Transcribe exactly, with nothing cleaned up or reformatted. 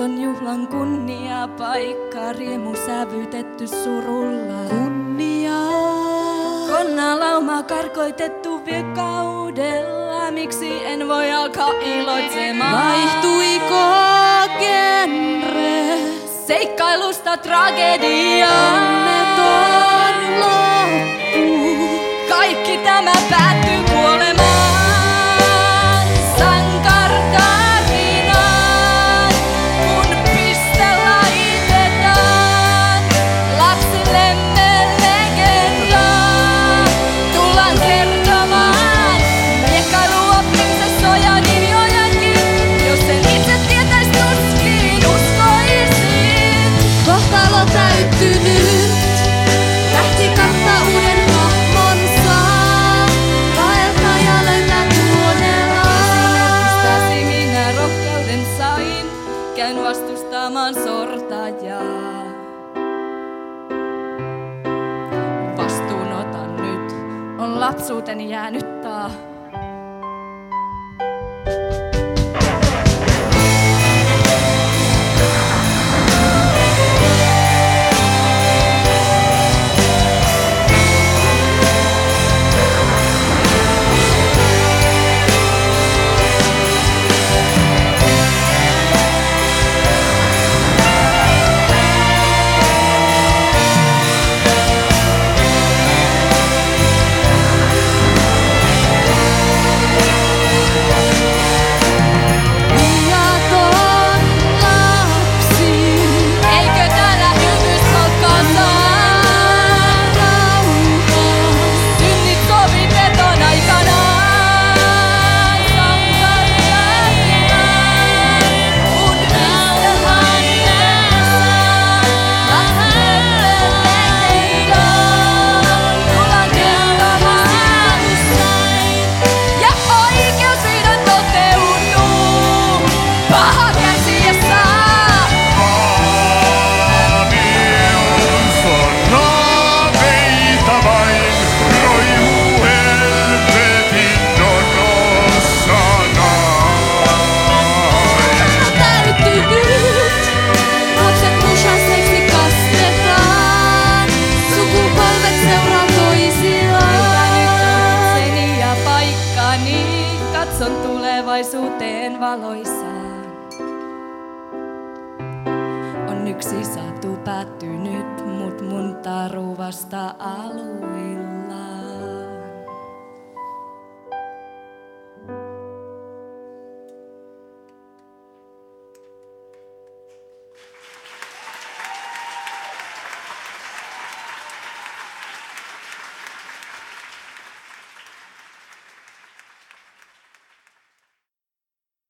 on juhlan kunnia paikka, riemu sävytetty surulla. Kunnia. Konna lauma karkoitettu vie kaudella, miksi en voi alkaa iloitsemaan? Vaihtuiko genre? Seikkailusta tragediaan. Onneton loppu. Kaikki tämä päättyy kuolemaan. Sankartarinaan, kun piste laitetaan. Lapsillemme legendaa tullaan kertomaan. Miekkailua prinsessoja ninjojakin, jos en itse tietäis tuskin uskoisin. Kohtalo täyttynyt. Tähti kattaa uuden hahmonsa. Vaeltaja löytää tuonella. Esimerkistäsi minä rohkeuden sain, käyn vastustamaan sortajaa. Vastuun otan nyt, on lapsuuteni jäänyt taa. Katson tulevaisuuteen valoisaan. On yksi satu päättynyt, mut mun taru vasta alue.